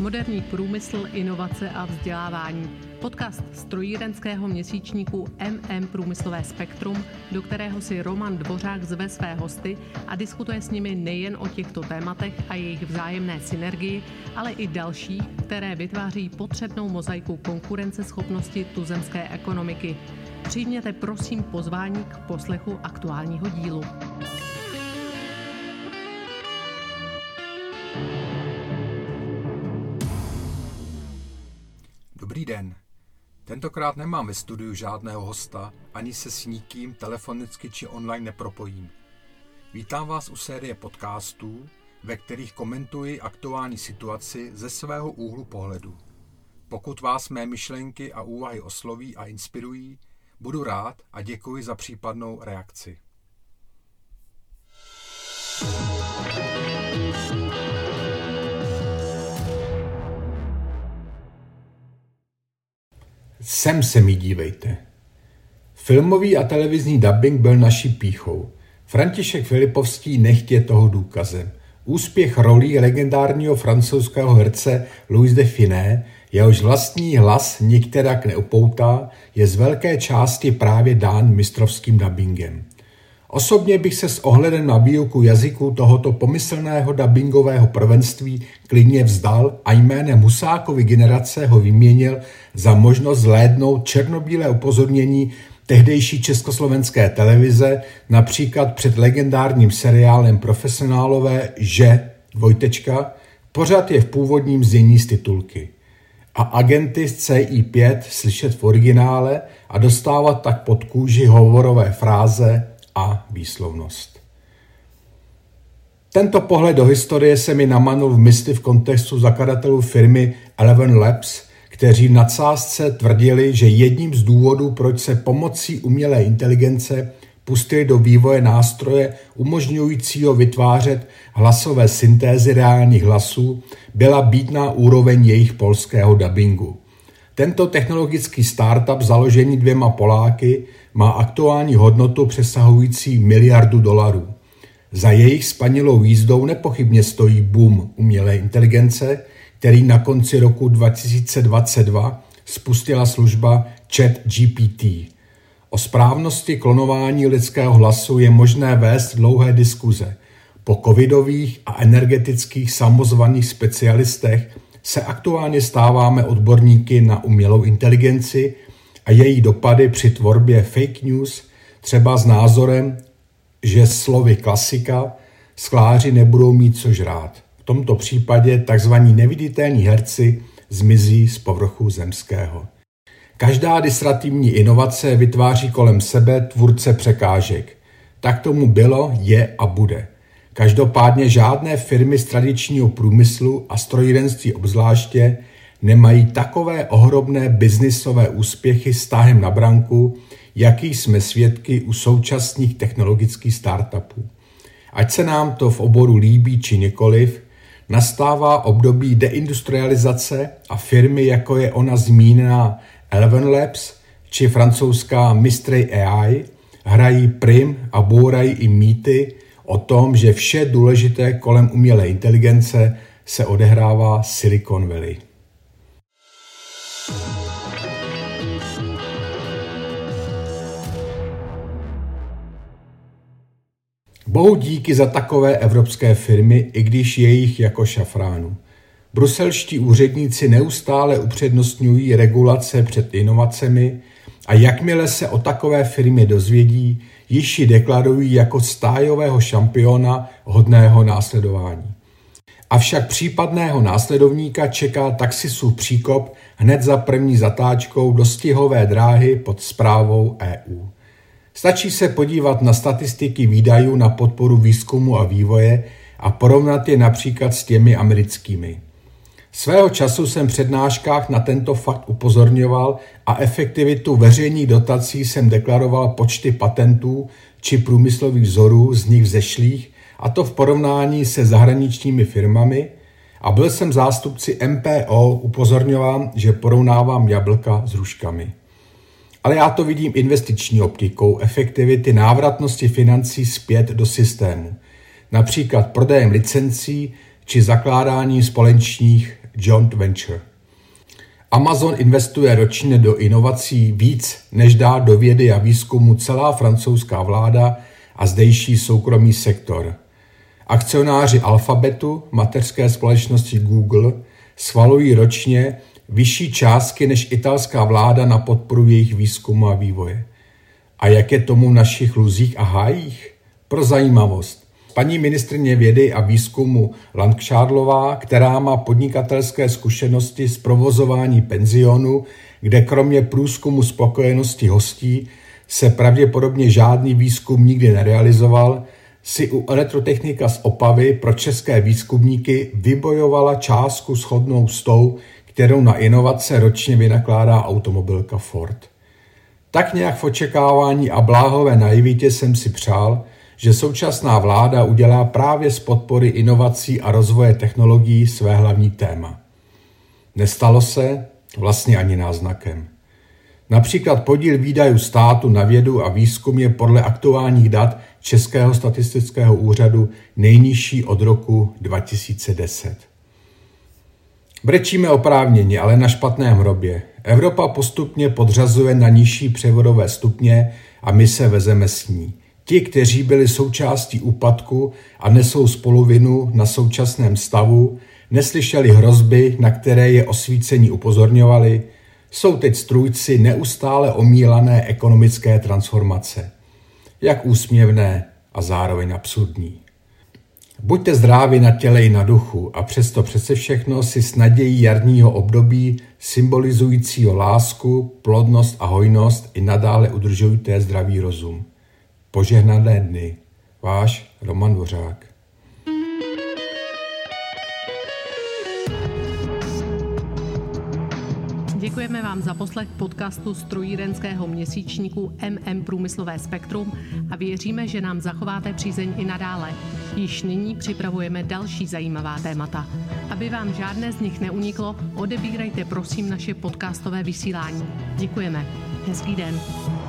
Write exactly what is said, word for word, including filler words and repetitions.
Moderní průmysl, inovace a vzdělávání. Podcast strojírenského měsíčníku M M Průmyslové spektrum, do kterého si Roman Dvořák zve své hosty a diskutuje s nimi nejen o těchto tématech a jejich vzájemné synergii, ale i dalších, které vytváří potřebnou mozaiku konkurenceschopnosti tuzemské ekonomiky. Přijměte prosím pozvání k poslechu aktuálního dílu. Dobrý den. Tentokrát nemám ve studiu žádného hosta, ani se s nikým telefonicky či online nepropojím. Vítám vás u série podcastů, ve kterých komentuji aktuální situaci ze svého úhlu pohledu. Pokud vás mé myšlenky a úvahy osloví a inspirují, budu rád a děkuji za případnou reakci. Sem se mi dívejte. Filmový a televizní dabing byl naší pýchou. František Filipovský nechť je toho důkazem. Úspěch rolí legendárního francouzského herce Louis de Funès, jehož vlastní hlas nikterak neupoutá, je z velké části právě dán mistrovským dabingem. Osobně bych se s ohledem na výuku jazyků tohoto pomyslného dabingového prvenství klidně vzdal a jménem Husákovy generace ho vyměnil za možnost zhlédnout černobílé upozornění tehdejší československé televize, například před legendárním seriálem Profesionálové, že, dvojtečka, pořad je v původním znění z titulky. A agenty z C I pět slyšet v originále a dostávat tak pod kůži hovorové fráze a výslovnost. Tento pohled do historie se mi namanul v mysli v kontextu zakladatelů firmy Eleven Labs, kteří v nadsázce tvrdili, že jedním z důvodů, proč se pomocí umělé inteligence pustili do vývoje nástroje umožňujícího vytvářet hlasové syntézy reálných hlasů, byla bídná úroveň jejich polského dabingu. Tento technologický startup založený dvěma Poláky má aktuální hodnotu přesahující miliardu dolarů. Za jejich spanilou jízdou nepochybně stojí boom umělé inteligence, který na konci roku dva tisíce dvacet dva spustila služba ChatGPT. O správnosti klonování lidského hlasu je možné vést dlouhé diskuze. Po covidových a energetických samozvaných specialistech se aktuálně stáváme odborníky na umělou inteligenci a její dopady při tvorbě fake news, třeba s názorem, že slovy klasika skláři nebudou mít co žrát. V tomto případě tzv. Neviditelní herci zmizí z povrchu zemského. Každá disruptivní inovace vytváří kolem sebe tvůrce překážek. Tak tomu bylo, je a bude. Každopádně žádné firmy z tradičního průmyslu a strojírenství obzvláště nemají takové ohromné biznisové úspěchy s tahem na branku, jaký jsme svědky u současných technologických startupů. Ať se nám to v oboru líbí či nikoliv, nastává období deindustrializace a firmy, jako je ona zmíněná Eleven Labs či francouzská Mistral A I, hrají prim a bourají i mýty o tom, že vše důležité kolem umělé inteligence se odehrává Silicon Valley. Bohu díky za takové evropské firmy, i když je jich jako šafránu. Bruselští úředníci neustále upřednostňují regulace před inovacemi a jakmile se o takové firmě dozvědí, již ji deklarují jako stájového šampiona hodného následování. Avšak případného následovníka čeká taxisův příkop hned za první zatáčkou dostihové dráhy pod správou E U. Stačí se podívat na statistiky výdajů na podporu výzkumu a vývoje a porovnat je například s těmi americkými. Svého času jsem v přednáškách na tento fakt upozorňoval a efektivitu veřejných dotací jsem deklaroval počty patentů či průmyslových vzorů z nich vzešlých, a to v porovnání se zahraničními firmami, a byl jsem zástupci M P O upozorňován, že porovnávám jablka s hruškami. Ale já to vidím investiční optikou efektivity návratnosti financí zpět do systému, například prodejem licencí či zakládáním společných joint venture. Amazon investuje ročně do inovací víc, než dá do vědy a výzkumu celá francouzská vláda a zdejší soukromý sektor. Akcionáři Alphabetu, mateřské společnosti Google, schvalují ročně vyšší částky než italská vláda na podporu jejich výzkumu a vývoje. A jak je tomu v našich luzích a hájích? Pro zajímavost. Paní ministryně vědy a výzkumu Langšádlová, která má podnikatelské zkušenosti z provozování penzionu, kde kromě průzkumu spokojenosti hostí se pravděpodobně žádný výzkum nikdy nerealizoval, si u elektrotechnika z Opavy pro české výzkumníky vybojovala částku shodnou s tou, kterou na inovace ročně vynakládá automobilka Ford. Tak nějak v očekávání a bláhové naivitě jsem si přál, že současná vláda udělá právě z podpory inovací a rozvoje technologií své hlavní téma. Nestalo se vlastně ani náznakem. Například podíl výdajů státu na vědu a výzkum je podle aktuálních dat Českého statistického úřadu nejnižší od roku dva tisíce deset. Brečíme oprávněně, ale na špatném hrobě. Evropa postupně podřazuje na nižší převodové stupně a my se vezeme s ní. Ti, kteří byli součástí úpadku a nesou spoluvinu na současném stavu, neslyšeli hrozby, na které je osvícení upozorňovali, jsou teď strůjci neustále omílané ekonomické transformace. Jak úsměvné a zároveň absurdní. Buďte zdraví na těle i na duchu a přesto přece všechno si s nadějí jarního období symbolizujícího lásku, plodnost a hojnost i nadále udržujte zdravý rozum. Požehnané dny. Váš Roman Dvořák. Děkujeme vám za poslech podcastu strojírenského měsíčníku M M Průmyslové spektrum a věříme, že nám zachováte přízeň i nadále. Již nyní připravujeme další zajímavá témata. Aby vám žádné z nich neuniklo, odebírejte prosím naše podcastové vysílání. Děkujeme. Hezký den.